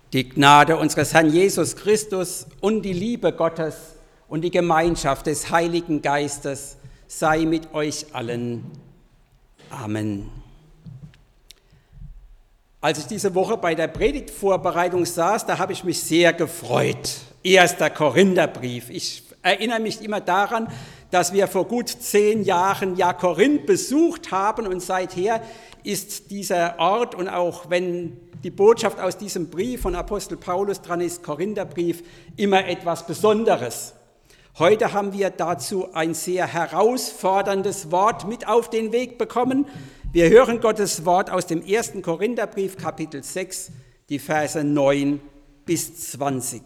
Die Gnade unseres Herrn Jesus Christus und die Liebe Gottes und die Gemeinschaft des Heiligen Geistes sei mit euch allen. Amen. Als ich diese Woche bei der Predigtvorbereitung saß, da habe ich mich sehr gefreut. 1. Korintherbrief. Ich erinnere mich immer daran, dass wir vor gut 10 Jahren ja Korinth besucht haben und seither ist dieser Ort und auch wenn die Botschaft aus diesem Brief von Apostel Paulus dran ist, Korintherbrief, immer etwas Besonderes. Heute haben wir dazu ein sehr herausforderndes Wort mit auf den Weg bekommen. Wir hören Gottes Wort aus dem 1. Korintherbrief, Kapitel 6, die Verse 9 bis 20.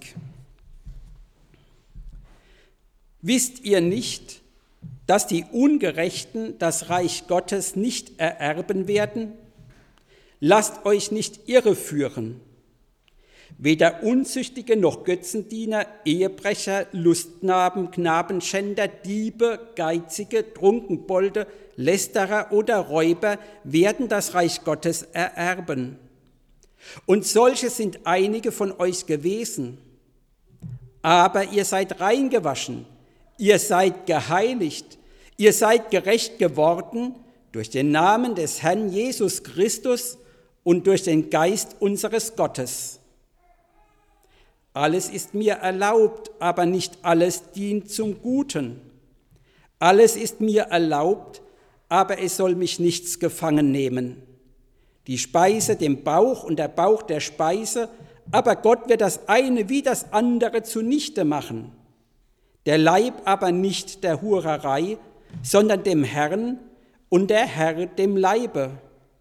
Wisst ihr nicht, dass die Ungerechten das Reich Gottes nicht ererben werden? Lasst euch nicht irreführen. Weder Unzüchtige noch Götzendiener, Ehebrecher, Lustnaben, Knabenschänder, Diebe, Geizige, Trunkenbolde, Lästerer oder Räuber werden das Reich Gottes ererben. Und solche sind einige von euch gewesen. Aber ihr seid reingewaschen, ihr seid geheiligt, ihr seid gerecht geworden durch den Namen des Herrn Jesus Christus und durch den Geist unseres Gottes. Alles ist mir erlaubt, aber nicht alles dient zum Guten. Alles ist mir erlaubt, aber es soll mich nichts gefangen nehmen. Die Speise dem Bauch und der Bauch der Speise, aber Gott wird das eine wie das andere zunichte machen. Der Leib aber nicht der Hurerei, sondern dem Herrn und der Herr dem Leibe.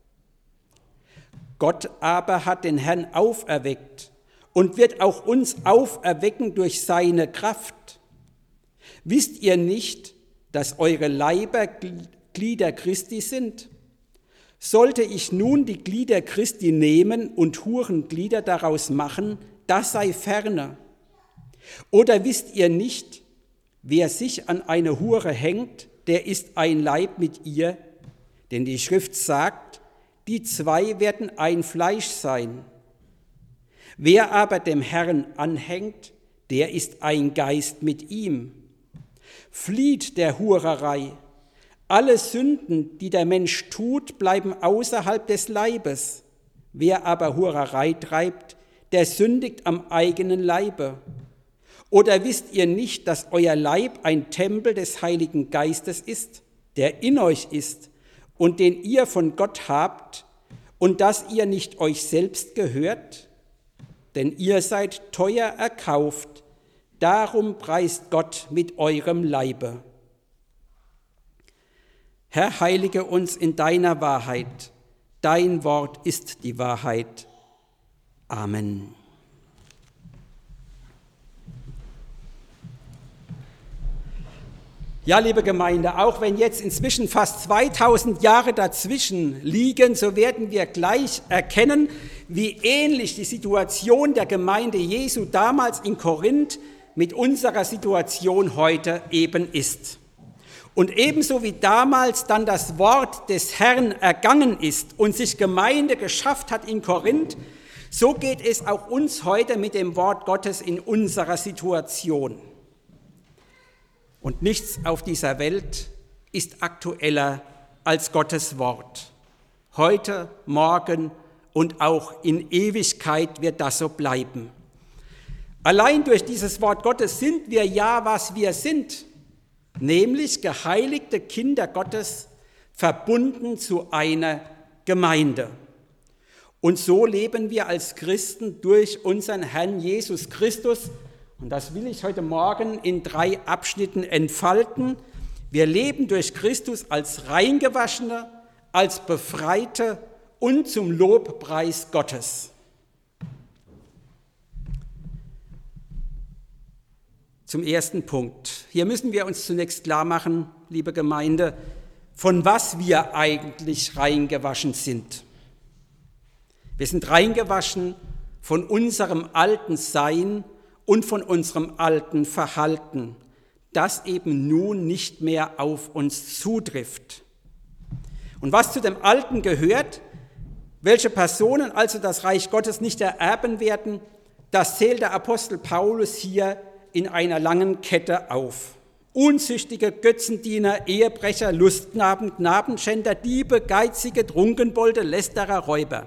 Gott aber hat den Herrn auferweckt und wird auch uns auferwecken durch seine Kraft. Wisst ihr nicht, dass eure Leiber Glieder Christi sind? Sollte ich nun die Glieder Christi nehmen und Hurenglieder daraus machen, das sei ferne. Oder wisst ihr nicht, wer sich an eine Hure hängt, der ist ein Leib mit ihr? Denn die Schrift sagt, die zwei werden ein Fleisch sein. Wer aber dem Herrn anhängt, der ist ein Geist mit ihm. Flieht der Hurerei. Alle Sünden, die der Mensch tut, bleiben außerhalb des Leibes. Wer aber Hurerei treibt, der sündigt am eigenen Leibe. Oder wisst ihr nicht, dass euer Leib ein Tempel des Heiligen Geistes ist, der in euch ist und den ihr von Gott habt und dass ihr nicht euch selbst gehört? Denn ihr seid teuer erkauft, darum preist Gott mit eurem Leibe. Herr, heilige uns in deiner Wahrheit, dein Wort ist die Wahrheit. Amen. Ja, liebe Gemeinde, auch wenn jetzt inzwischen fast 2000 Jahre dazwischen liegen, so werden wir gleich erkennen, wie ähnlich die Situation der Gemeinde Jesu damals in Korinth mit unserer Situation heute eben ist. Und ebenso wie damals dann das Wort des Herrn ergangen ist und sich Gemeinde geschafft hat in Korinth, so geht es auch uns heute mit dem Wort Gottes in unserer Situation. Und nichts auf dieser Welt ist aktueller als Gottes Wort. Heute, morgen und auch in Ewigkeit wird das so bleiben. Allein durch dieses Wort Gottes sind wir ja, was wir sind, nämlich geheiligte Kinder Gottes, verbunden zu einer Gemeinde. Und so leben wir als Christen durch unseren Herrn Jesus Christus. Und das will ich heute Morgen in 3 Abschnitten entfalten. Wir leben durch Christus als Reingewaschene, als Befreite und zum Lobpreis Gottes. Zum ersten Punkt. Hier müssen wir uns zunächst klar machen, liebe Gemeinde, von was wir eigentlich reingewaschen sind. Wir sind reingewaschen von unserem alten Sein und von unserem alten Verhalten, das eben nun nicht mehr auf uns zutrifft. Und was zu dem Alten gehört, Welche Personen also das Reich Gottes nicht ererben werden, das zählt der Apostel Paulus hier in einer langen Kette auf. Unzüchtige, Götzendiener, Ehebrecher, Lustknaben, Knabenschänder, Diebe, Geizige, Trunkenbolde, Lästerer, Räuber.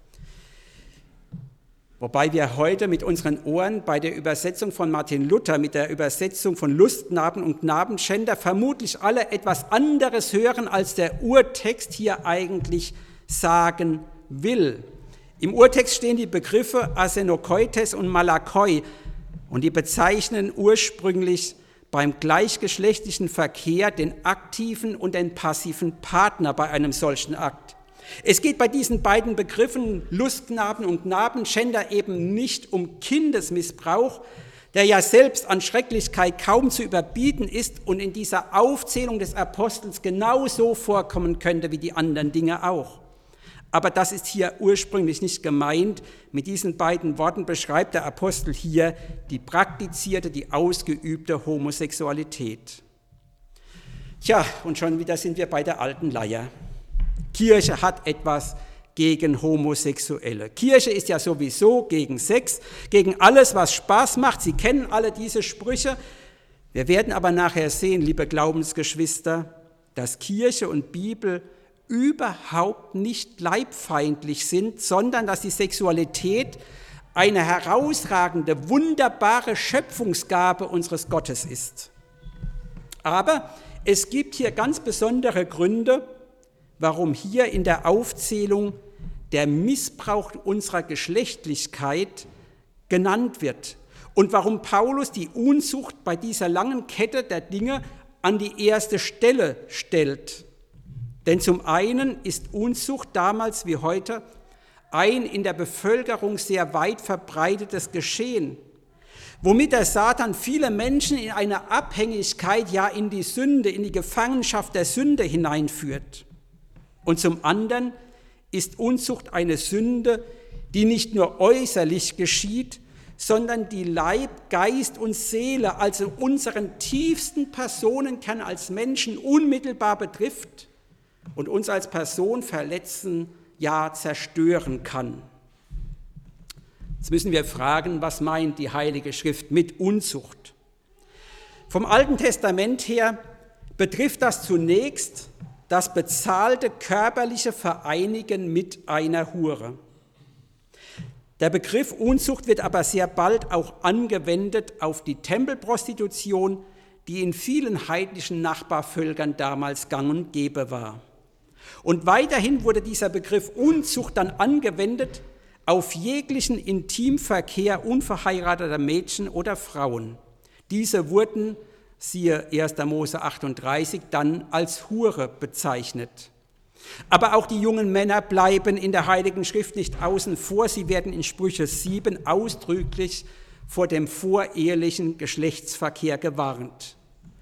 Wobei wir heute mit unseren Ohren bei der Übersetzung von Martin Luther, mit der Übersetzung von Lustknaben und Knabenschänder vermutlich alle etwas anderes hören, als der Urtext hier eigentlich sagen will. Im Urtext stehen die Begriffe Asenokoites und Malakoi und die bezeichnen ursprünglich beim gleichgeschlechtlichen Verkehr den aktiven und den passiven Partner bei einem solchen Akt. Es geht bei diesen beiden Begriffen Lustknaben und Knabenschänder eben nicht um Kindesmissbrauch, der ja selbst an Schrecklichkeit kaum zu überbieten ist und in dieser Aufzählung des Apostels genauso vorkommen könnte wie die anderen Dinge auch. Aber das ist hier ursprünglich nicht gemeint. Mit diesen beiden Worten beschreibt der Apostel hier die praktizierte, die ausgeübte Homosexualität. Tja, und schon wieder sind wir bei der alten Leier. Kirche hat etwas gegen Homosexuelle. Kirche ist ja sowieso gegen Sex, gegen alles, was Spaß macht. Sie kennen alle diese Sprüche. Wir werden aber nachher sehen, liebe Glaubensgeschwister, dass Kirche und Bibel überhaupt nicht leibfeindlich sind, sondern dass die Sexualität eine herausragende, wunderbare Schöpfungsgabe unseres Gottes ist. Aber es gibt hier ganz besondere Gründe, warum hier in der Aufzählung der Missbrauch unserer Geschlechtlichkeit genannt wird und warum Paulus die Unzucht bei dieser langen Kette der Dinge an die erste Stelle stellt. Denn zum einen ist Unzucht damals wie heute ein in der Bevölkerung sehr weit verbreitetes Geschehen, womit der Satan viele Menschen in eine Abhängigkeit, ja in die Sünde, in die Gefangenschaft der Sünde hineinführt. Und zum anderen ist Unzucht eine Sünde, die nicht nur äußerlich geschieht, sondern die Leib, Geist und Seele, also unseren tiefsten Personenkern als Menschen unmittelbar betrifft und uns als Person verletzen, ja zerstören kann. Jetzt müssen wir fragen, was meint die Heilige Schrift mit Unzucht? Vom Alten Testament her betrifft das zunächst das bezahlte körperliche Vereinigen mit einer Hure. Der Begriff Unzucht wird aber sehr bald auch angewendet auf die Tempelprostitution, die in vielen heidnischen Nachbarvölkern damals gang und gäbe war. Und weiterhin wurde dieser Begriff Unzucht dann angewendet auf jeglichen Intimverkehr unverheirateter Mädchen oder Frauen. Diese wurden, siehe 1. Mose 38, dann als Hure bezeichnet. Aber auch die jungen Männer bleiben in der Heiligen Schrift nicht außen vor. Sie werden in Sprüche 7 ausdrücklich vor dem vorehelichen Geschlechtsverkehr gewarnt.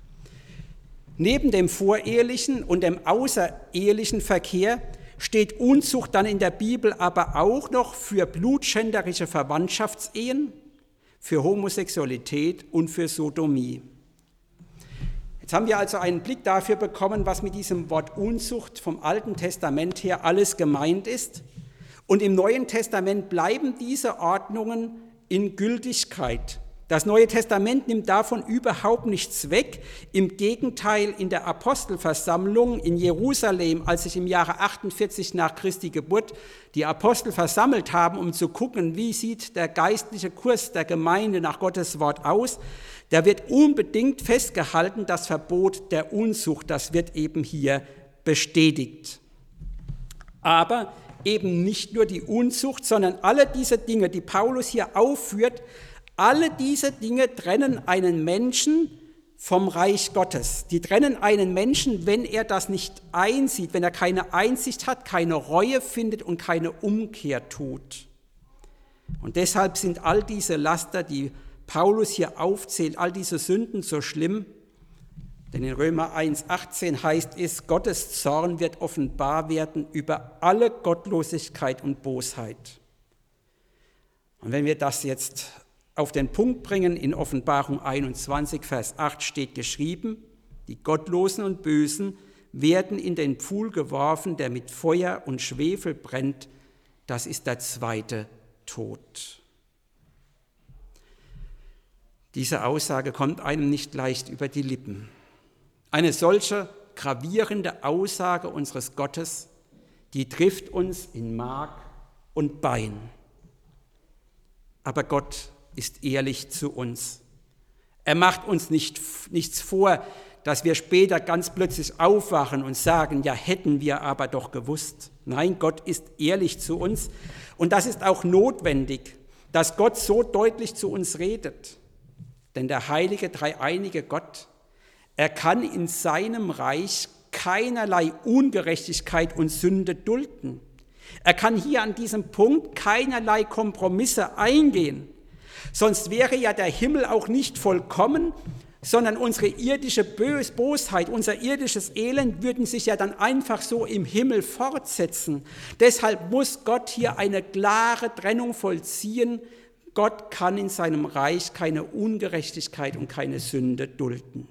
Neben dem vorehelichen und dem außerehelichen Verkehr steht Unzucht dann in der Bibel aber auch noch für blutschänderische Verwandtschaftsehen, für Homosexualität und für Sodomie. Jetzt haben wir also einen Blick dafür bekommen, was mit diesem Wort Unzucht vom Alten Testament her alles gemeint ist. Und im Neuen Testament bleiben diese Ordnungen in Gültigkeit. Das Neue Testament nimmt davon überhaupt nichts weg. Im Gegenteil, in der Apostelversammlung in Jerusalem, als sich im Jahre 48 nach Christi Geburt die Apostel versammelt haben, um zu gucken, wie sieht der geistliche Kurs der Gemeinde nach Gottes Wort aus, da wird unbedingt festgehalten, das Verbot der Unzucht, das wird eben hier bestätigt. Aber eben nicht nur die Unzucht, sondern alle diese Dinge, die Paulus hier aufführt, alle diese Dinge trennen einen Menschen vom Reich Gottes. Die trennen einen Menschen, wenn er das nicht einsieht, wenn er keine Einsicht hat, keine Reue findet und keine Umkehr tut. Und deshalb sind all diese Laster, die Paulus hier aufzählt, all diese Sünden so schlimm, denn in Römer 1,18 heißt es, Gottes Zorn wird offenbar werden über alle Gottlosigkeit und Bosheit. Und wenn wir das jetzt auf den Punkt bringen, in Offenbarung 21, Vers 8 steht geschrieben, die Gottlosen und Bösen werden in den Pfuhl geworfen, der mit Feuer und Schwefel brennt, das ist der zweite Tod. Diese Aussage kommt einem nicht leicht über die Lippen. Eine solche gravierende Aussage unseres Gottes, die trifft uns in Mark und Bein. Aber Gott ist ehrlich zu uns. Er macht uns nichts vor, dass wir später ganz plötzlich aufwachen und sagen, ja, hätten wir aber doch gewusst. Nein, Gott ist ehrlich zu uns und das ist auch notwendig, dass Gott so deutlich zu uns redet. Denn der heilige, dreieinige Gott, er kann in seinem Reich keinerlei Ungerechtigkeit und Sünde dulden. Er kann hier an diesem Punkt keinerlei Kompromisse eingehen. Sonst wäre ja der Himmel auch nicht vollkommen, sondern unsere irdische Bosheit, unser irdisches Elend würden sich ja dann einfach so im Himmel fortsetzen. Deshalb muss Gott hier eine klare Trennung vollziehen. Gott kann in seinem Reich keine Ungerechtigkeit und keine Sünde dulden.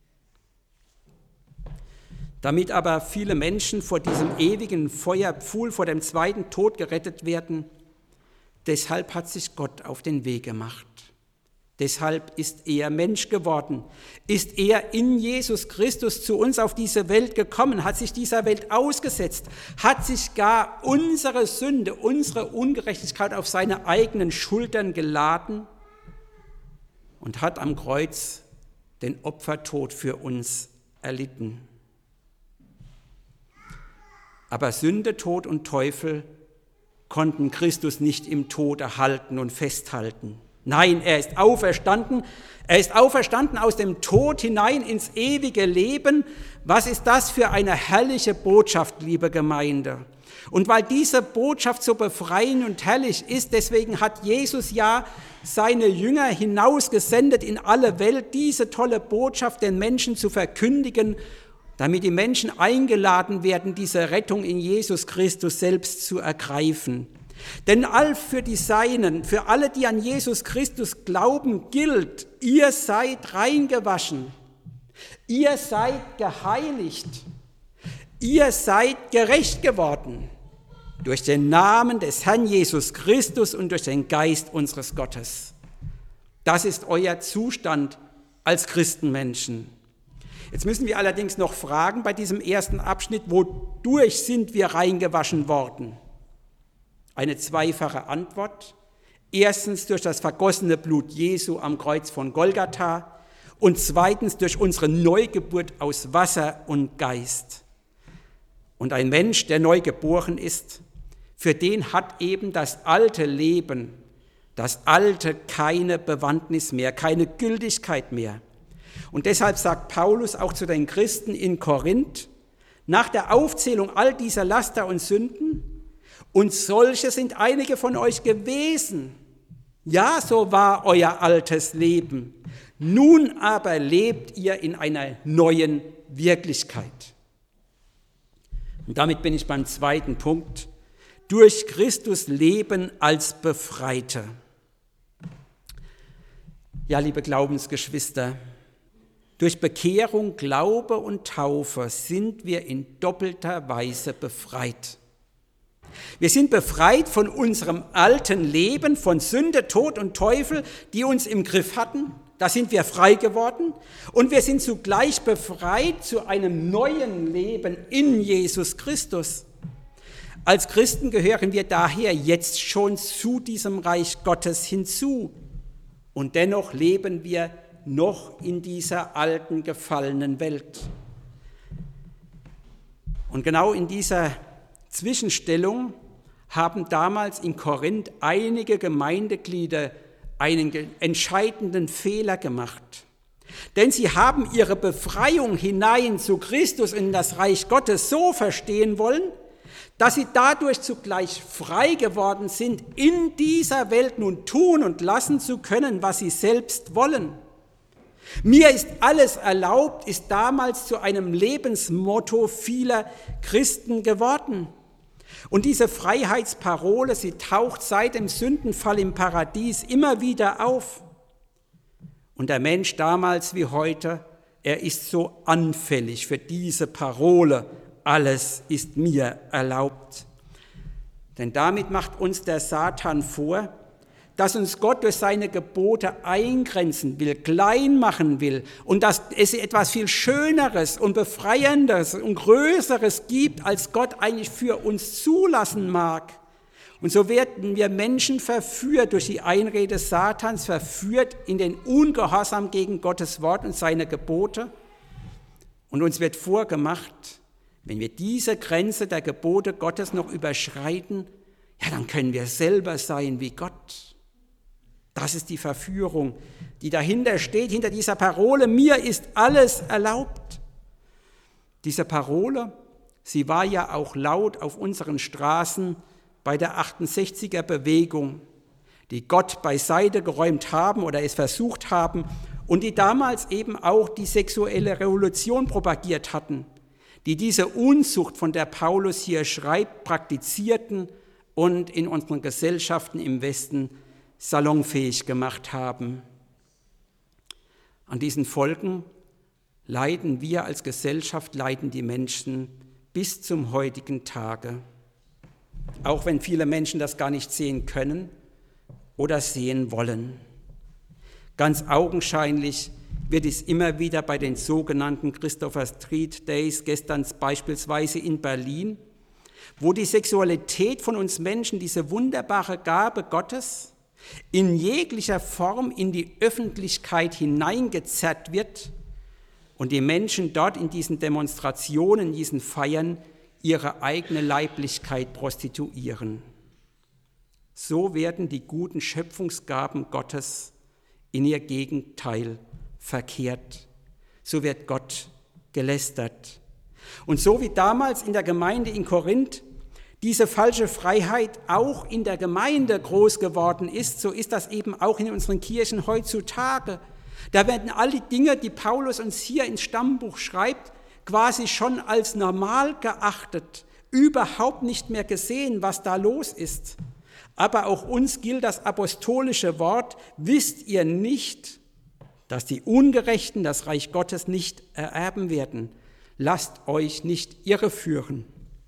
Damit aber viele Menschen vor diesem ewigen Feuerpfuhl, vor dem zweiten Tod gerettet werden, deshalb hat sich Gott auf den Weg gemacht. Deshalb ist er Mensch geworden, ist er in Jesus Christus zu uns auf diese Welt gekommen, hat sich dieser Welt ausgesetzt, hat sich gar unsere Sünde, unsere Ungerechtigkeit auf seine eigenen Schultern geladen und hat am Kreuz den Opfertod für uns erlitten. Aber Sünde, Tod und Teufel konnten Christus nicht im Tode halten und festhalten. Nein, er ist auferstanden. Er ist auferstanden aus dem Tod hinein ins ewige Leben. Was ist das für eine herrliche Botschaft, liebe Gemeinde? Und weil diese Botschaft so befreiend und herrlich ist, deswegen hat Jesus ja seine Jünger hinausgesendet in alle Welt, diese tolle Botschaft den Menschen zu verkündigen, damit die Menschen eingeladen werden, diese Rettung in Jesus Christus selbst zu ergreifen. Denn all für die Seinen, für alle, die an Jesus Christus glauben, gilt, ihr seid reingewaschen, ihr seid geheiligt, ihr seid gerecht geworden durch den Namen des Herrn Jesus Christus und durch den Geist unseres Gottes. Das ist euer Zustand als Christenmenschen. Jetzt müssen wir allerdings noch fragen bei diesem ersten Abschnitt, wodurch sind wir reingewaschen worden? Eine zweifache Antwort. Erstens durch das vergossene Blut Jesu am Kreuz von Golgatha und zweitens durch unsere Neugeburt aus Wasser und Geist. Und ein Mensch, der neu geboren ist, für den hat eben das alte Leben, das alte keine Bewandtnis mehr, keine Gültigkeit mehr. Und deshalb sagt Paulus auch zu den Christen in Korinth, nach der Aufzählung all dieser Laster und Sünden, und solche sind einige von euch gewesen. Ja, so war euer altes Leben. Nun aber lebt ihr in einer neuen Wirklichkeit. Und damit bin ich beim zweiten Punkt. Durch Christus leben als Befreite. Ja, liebe Glaubensgeschwister, durch Bekehrung, Glaube und Taufe sind wir in doppelter Weise befreit. Wir sind befreit von unserem alten Leben, von Sünde, Tod und Teufel, die uns im Griff hatten. Da sind wir frei geworden. Und wir sind zugleich befreit zu einem neuen Leben in Jesus Christus. Als Christen gehören wir daher jetzt schon zu diesem Reich Gottes hinzu. Und dennoch leben wir noch in dieser alten, gefallenen Welt. Und genau in dieser Zwischenstellung haben damals in Korinth einige Gemeindeglieder einen entscheidenden Fehler gemacht. Denn sie haben ihre Befreiung hinein zu Christus in das Reich Gottes so verstehen wollen, dass sie dadurch zugleich frei geworden sind, in dieser Welt nun tun und lassen zu können, was sie selbst wollen. Mir ist alles erlaubt, ist damals zu einem Lebensmotto vieler Christen geworden. Und diese Freiheitsparole, sie taucht seit dem Sündenfall im Paradies immer wieder auf. Und der Mensch damals wie heute, er ist so anfällig für diese Parole, alles ist mir erlaubt. Denn damit macht uns der Satan vor, dass uns Gott durch seine Gebote eingrenzen will, klein machen will und dass es etwas viel Schöneres und Befreienderes und Größeres gibt, als Gott eigentlich für uns zulassen mag. Und so werden wir Menschen verführt durch die Einrede Satans, verführt in den Ungehorsam gegen Gottes Wort und seine Gebote. Und uns wird vorgemacht, wenn wir diese Grenze der Gebote Gottes noch überschreiten, ja, dann können wir selber sein wie Gott. Das ist die Verführung, die dahinter steht, hinter dieser Parole, mir ist alles erlaubt. Diese Parole, sie war ja auch laut auf unseren Straßen bei der 68er-Bewegung, die Gott beiseite geräumt haben oder es versucht haben und die damals eben auch die sexuelle Revolution propagiert hatten, die diese Unzucht, von der Paulus hier schreibt, praktizierten und in unseren Gesellschaften im Westen salonfähig gemacht haben. An diesen Folgen leiden wir als Gesellschaft, leiden die Menschen bis zum heutigen Tage. Auch wenn viele Menschen das gar nicht sehen können oder sehen wollen. Ganz augenscheinlich wird es immer wieder bei den sogenannten Christopher Street Days, gestern beispielsweise in Berlin, wo die Sexualität von uns Menschen, diese wunderbare Gabe Gottes, in jeglicher Form in die Öffentlichkeit hineingezerrt wird und die Menschen dort in diesen Demonstrationen, in diesen Feiern ihre eigene Leiblichkeit prostituieren. So werden die guten Schöpfungsgaben Gottes in ihr Gegenteil verkehrt. So wird Gott gelästert. Und so wie damals in der Gemeinde in Korinth diese falsche Freiheit auch in der Gemeinde groß geworden ist, so ist das eben auch in unseren Kirchen heutzutage. Da werden alle Dinge, die Paulus uns hier ins Stammbuch schreibt, quasi schon als normal geachtet, überhaupt nicht mehr gesehen, was da los ist. Aber auch uns gilt das apostolische Wort, wisst ihr nicht, dass die Ungerechten das Reich Gottes nicht ererben werden. Lasst euch nicht irreführen.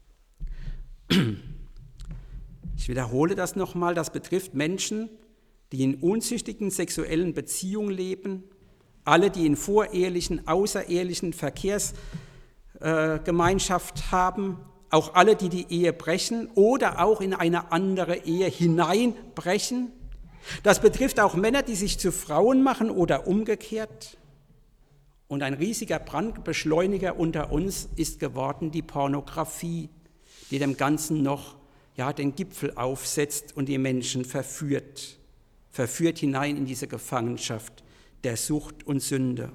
Ich wiederhole das nochmal, das betrifft Menschen, die in unzüchtigen sexuellen Beziehungen leben, alle, die in vorehelichen, außerehelichen Verkehrsgemeinschaft haben, auch alle, die die Ehe brechen oder auch in eine andere Ehe hineinbrechen. Das betrifft auch Männer, die sich zu Frauen machen oder umgekehrt. Und ein riesiger Brandbeschleuniger unter uns ist geworden die Pornografie, die dem Ganzen noch den Gipfel aufsetzt und die Menschen verführt hinein in diese Gefangenschaft der Sucht und Sünde.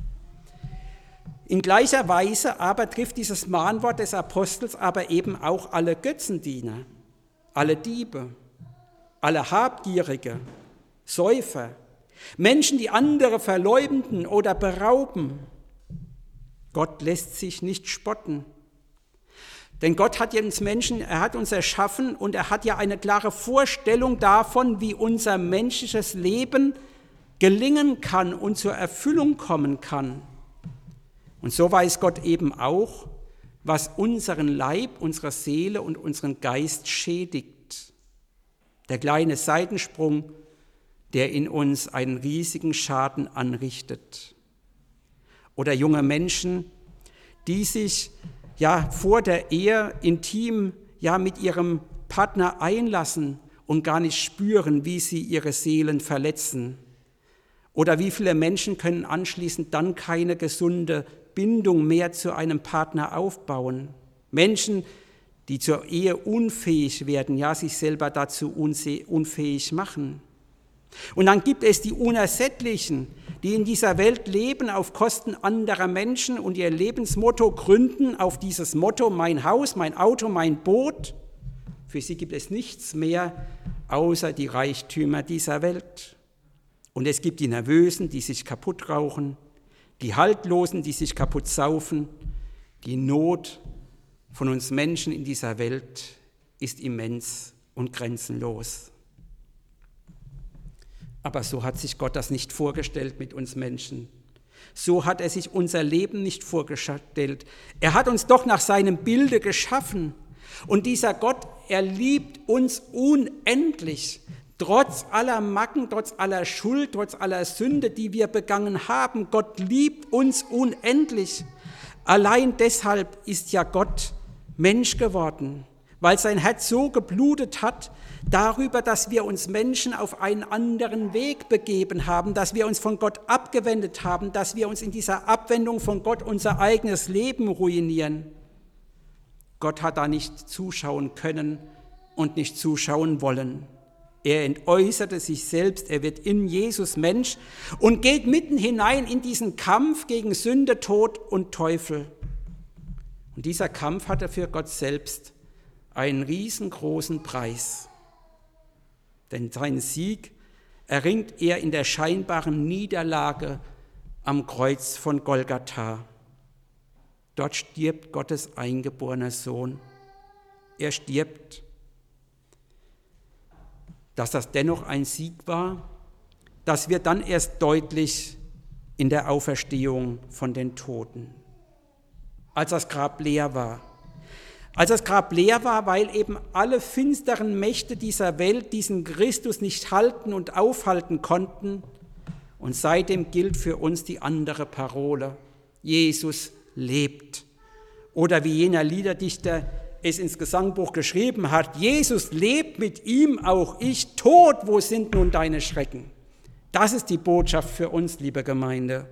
In gleicher Weise aber trifft dieses Mahnwort des Apostels aber eben auch alle Götzendiener, alle Diebe, alle Habgierige, Säufer, Menschen, die andere verleumden oder berauben. Gott lässt sich nicht spotten. Denn Gott hat uns Menschen, er hat uns erschaffen und er hat ja eine klare Vorstellung davon, wie unser menschliches Leben gelingen kann und zur Erfüllung kommen kann. Und so weiß Gott eben auch, was unseren Leib, unsere Seele und unseren Geist schädigt. Der kleine Seitensprung, der in uns einen riesigen Schaden anrichtet. Oder junge Menschen, die sich vor der Ehe intim mit ihrem Partner einlassen und gar nicht spüren, wie sie ihre Seelen verletzen. Oder wie viele Menschen können anschließend dann keine gesunde Bindung mehr zu einem Partner aufbauen. Menschen, die zur Ehe unfähig werden, sich selber dazu unfähig machen. Und dann gibt es die Unersättlichen, die in dieser Welt leben auf Kosten anderer Menschen und ihr Lebensmotto gründen auf dieses Motto, mein Haus, mein Auto, mein Boot. Für sie gibt es nichts mehr außer die Reichtümer dieser Welt. Und es gibt die Nervösen, die sich kaputt rauchen, die Haltlosen, die sich kaputt saufen. Die Not von uns Menschen in dieser Welt ist immens und grenzenlos. Aber so hat sich Gott das nicht vorgestellt mit uns Menschen. So hat er sich unser Leben nicht vorgestellt. Er hat uns doch nach seinem Bilde geschaffen. Und dieser Gott, er liebt uns unendlich, trotz aller Macken, trotz aller Schuld, trotz aller Sünde, die wir begangen haben. Gott liebt uns unendlich. Allein deshalb ist ja Gott Mensch geworden, weil sein Herz so geblutet hat darüber, dass wir uns Menschen auf einen anderen Weg begeben haben, dass wir uns von Gott abgewendet haben, dass wir uns in dieser Abwendung von Gott unser eigenes Leben ruinieren. Gott hat da nicht zuschauen können und nicht zuschauen wollen. Er entäußerte sich selbst, er wird in Jesus Mensch und geht mitten hinein in diesen Kampf gegen Sünde, Tod und Teufel. Und dieser Kampf hatte für Gott selbst einen riesengroßen Preis. Denn seinen Sieg erringt er in der scheinbaren Niederlage am Kreuz von Golgatha. Dort stirbt Gottes eingeborener Sohn. Er stirbt. Dass das dennoch ein Sieg war, das wird dann erst deutlich in der Auferstehung von den Toten, als das Grab leer war. Als das Grab leer war, weil eben alle finsteren Mächte dieser Welt diesen Christus nicht halten und aufhalten konnten. Und seitdem gilt für uns die andere Parole: Jesus lebt. Oder wie jener Liederdichter es ins Gesangbuch geschrieben hat: Jesus lebt, mit ihm auch ich. Tod, wo sind nun deine Schrecken? Das ist die Botschaft für uns, liebe Gemeinde.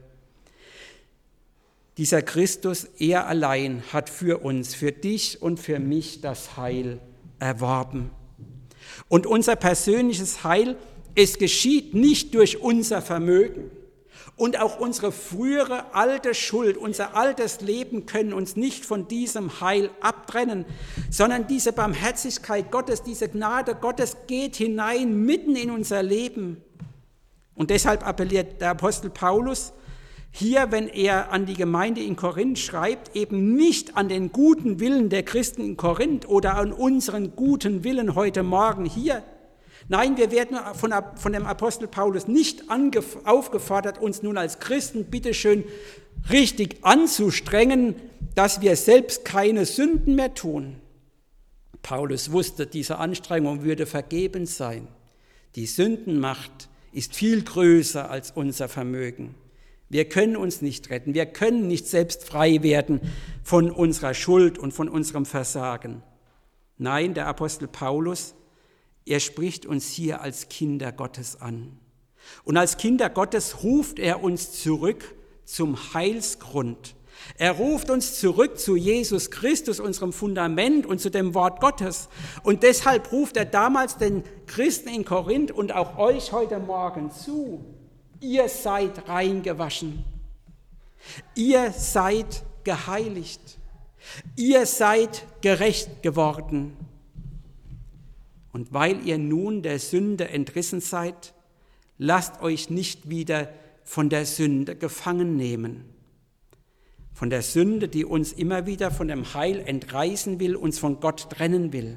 Dieser Christus, er allein hat für uns, für dich und für mich das Heil erworben. Und unser persönliches Heil, es geschieht nicht durch unser Vermögen. Und auch unsere frühere alte Schuld, unser altes Leben können uns nicht von diesem Heil abtrennen, sondern diese Barmherzigkeit Gottes, diese Gnade Gottes geht hinein mitten in unser Leben. Und deshalb appelliert der Apostel Paulus hier, wenn er an die Gemeinde in Korinth schreibt, eben nicht an den guten Willen der Christen in Korinth oder an unseren guten Willen heute Morgen hier. Nein, wir werden von dem Apostel Paulus nicht aufgefordert, uns nun als Christen bitteschön richtig anzustrengen, dass wir selbst keine Sünden mehr tun. Paulus wusste, diese Anstrengung würde vergebens sein. Die Sündenmacht ist viel größer als unser Vermögen. Wir können uns nicht retten, wir können nicht selbst frei werden von unserer Schuld und von unserem Versagen. Nein, der Apostel Paulus, er spricht uns hier als Kinder Gottes an. Und als Kinder Gottes ruft er uns zurück zum Heilsgrund. Er ruft uns zurück zu Jesus Christus, unserem Fundament und zu dem Wort Gottes. Und deshalb ruft er damals den Christen in Korinth und auch euch heute Morgen zu: Ihr seid rein gewaschen. Ihr seid geheiligt. Ihr seid gerecht geworden. Und weil ihr nun der Sünde entrissen seid, lasst euch nicht wieder von der Sünde gefangen nehmen. Von der Sünde, die uns immer wieder von dem Heil entreißen will, uns von Gott trennen will.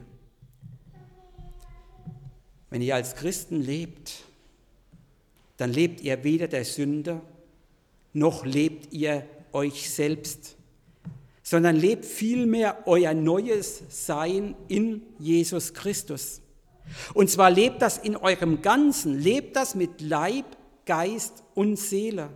Wenn ihr als Christen lebt, dann lebt ihr weder der Sünde, noch lebt ihr euch selbst, sondern lebt vielmehr euer neues Sein in Jesus Christus. Und zwar lebt das in eurem Ganzen, lebt das mit Leib, Geist und Seele.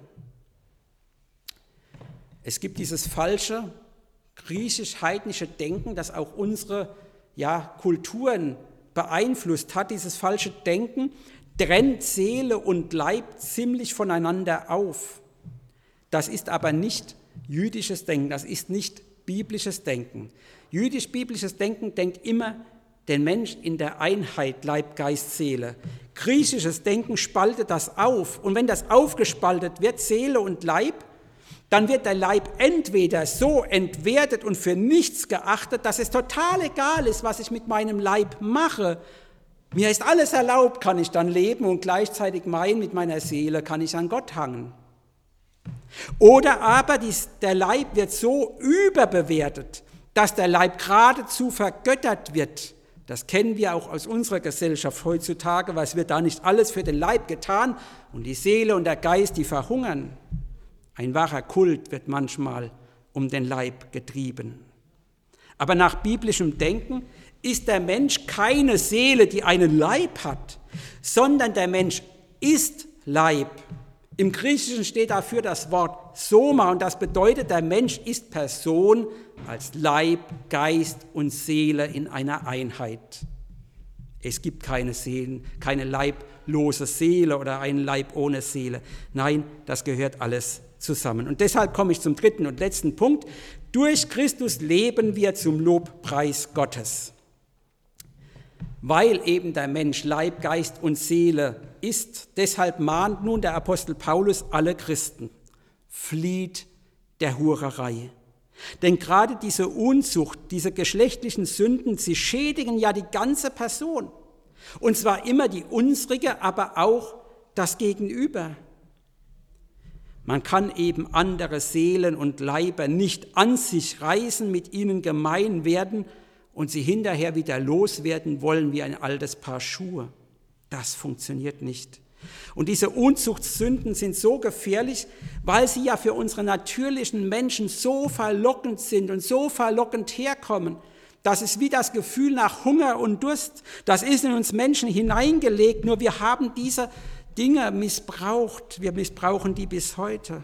Es gibt dieses falsche griechisch-heidnische Denken, das auch unsere Kulturen beeinflusst hat. Dieses falsche Denken trennt Seele und Leib ziemlich voneinander auf. Das ist aber nicht jüdisches Denken, das ist nicht biblisches Denken. Jüdisch-biblisches Denken denkt immer den Mensch in der Einheit Leib, Geist, Seele. Griechisches Denken spaltet das auf. Und wenn das aufgespaltet wird, Seele und Leib, dann wird der Leib entweder so entwertet und für nichts geachtet, dass es total egal ist, was ich mit meinem Leib mache. Mir ist alles erlaubt, kann ich dann leben und gleichzeitig meinen, mit meiner Seele kann ich an Gott hangen. Oder aber der Leib wird so überbewertet, dass der Leib geradezu vergöttert wird. Das kennen wir auch aus unserer Gesellschaft heutzutage, was wird da nicht alles für den Leib getan und die Seele und der Geist, die verhungern. Ein wahrer Kult wird manchmal um den Leib getrieben. Aber nach biblischem Denken ist der Mensch keine Seele, die einen Leib hat, sondern der Mensch ist Leib. Im Griechischen steht dafür das Wort Soma und das bedeutet, der Mensch ist Person als Leib, Geist und Seele in einer Einheit. Es gibt keine Seelen, keine leiblose Seele oder einen Leib ohne Seele. Nein, das gehört alles zusammen. Und deshalb komme ich zum dritten und letzten Punkt. Durch Christus leben wir zum Lobpreis Gottes. Weil eben der Mensch Leib, Geist und Seele ist, deshalb mahnt nun der Apostel Paulus alle Christen: Flieht der Hurerei. Denn gerade diese Unzucht, diese geschlechtlichen Sünden, sie schädigen ja die ganze Person. Und zwar immer die unsrige, aber auch das Gegenüber. Man kann eben andere Seelen und Leiber nicht an sich reißen, mit ihnen gemein werden und sie hinterher wieder loswerden wollen wie ein altes Paar Schuhe. Das funktioniert nicht. Und diese Unzuchtssünden sind so gefährlich, weil sie ja für unsere natürlichen Menschen so verlockend sind und so verlockend herkommen. Das ist wie das Gefühl nach Hunger und Durst. Das ist in uns Menschen hineingelegt, nur wir haben diese Dinge missbraucht. Wir missbrauchen die bis heute.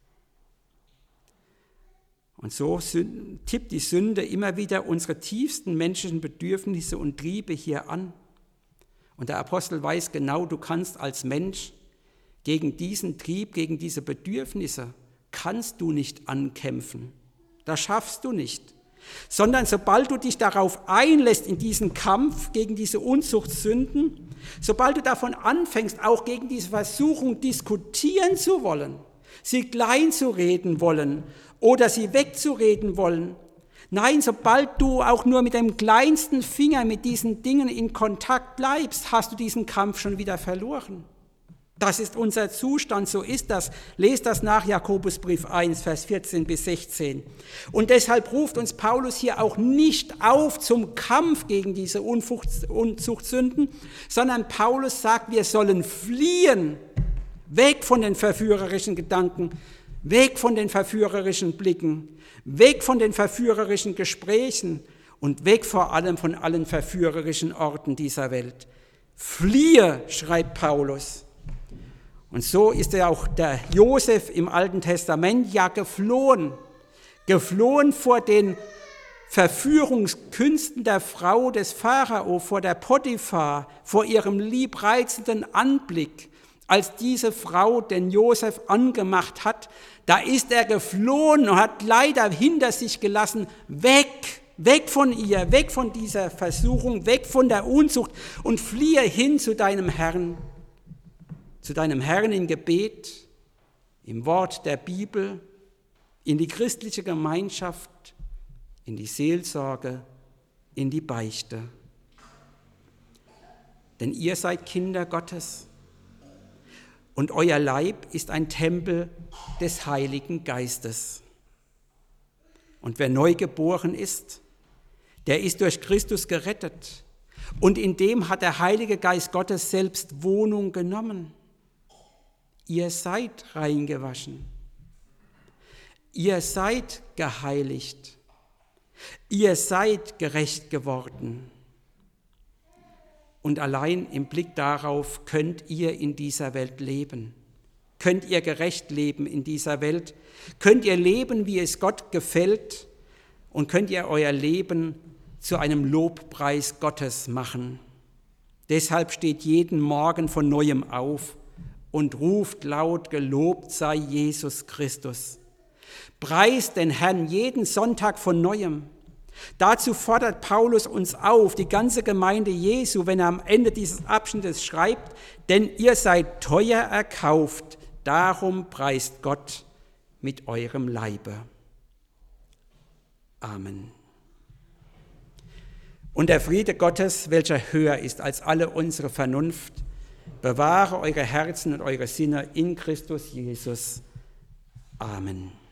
Und so tippt die Sünde immer wieder unsere tiefsten menschlichen Bedürfnisse und Triebe hier an. Und der Apostel weiß genau, du kannst als Mensch gegen diesen Trieb, gegen diese Bedürfnisse, kannst du nicht ankämpfen. Das schaffst du nicht. Sondern sobald du dich darauf einlässt, in diesen Kampf gegen diese Unzuchtssünden, sobald du davon anfängst, auch gegen diese Versuchung diskutieren zu wollen, sie klein zu reden wollen oder sie wegzureden wollen, nein, sobald du auch nur mit dem kleinsten Finger mit diesen Dingen in Kontakt bleibst, hast du diesen Kampf schon wieder verloren. Das ist unser Zustand, so ist das. Lest das nach Jakobusbrief 1, Vers 14 bis 16. Und deshalb ruft uns Paulus hier auch nicht auf zum Kampf gegen diese Unzuchtsünden, sondern Paulus sagt, wir sollen fliehen, weg von den verführerischen Gedanken, weg von den verführerischen Blicken, weg von den verführerischen Gesprächen und weg vor allem von allen verführerischen Orten dieser Welt. Fliehe, schreibt Paulus. Und so ist ja auch der Josef im Alten Testament ja geflohen vor den Verführungskünsten der Frau des Pharao, vor der Potiphar, vor ihrem liebreizenden Anblick. Als diese Frau den Josef angemacht hat, da ist er geflohen und hat leider hinter sich gelassen, weg von ihr, weg von dieser Versuchung, weg von der Unzucht und fliehe hin zu deinem Herrn im Gebet, im Wort der Bibel, in die christliche Gemeinschaft, in die Seelsorge, in die Beichte. Denn ihr seid Kinder Gottes und euer Leib ist ein Tempel des Heiligen Geistes. Und wer neu geboren ist, der ist durch Christus gerettet und in dem hat der Heilige Geist Gottes selbst Wohnung genommen. Ihr seid reingewaschen. Ihr seid geheiligt. Ihr seid gerecht geworden. Und allein im Blick darauf könnt ihr in dieser Welt leben. Könnt ihr gerecht leben in dieser Welt? Könnt ihr leben, wie es Gott gefällt? Und könnt ihr euer Leben zu einem Lobpreis Gottes machen? Deshalb steht jeden Morgen von Neuem auf und ruft laut, gelobt sei Jesus Christus. Preist den Herrn jeden Sonntag von Neuem. Dazu fordert Paulus uns auf, die ganze Gemeinde Jesu, wenn er am Ende dieses Abschnittes schreibt, denn ihr seid teuer erkauft, darum preist Gott mit eurem Leibe. Amen. Und der Friede Gottes, welcher höher ist als alle unsere Vernunft, bewahre eure Herzen und eure Sinne in Christus Jesus. Amen.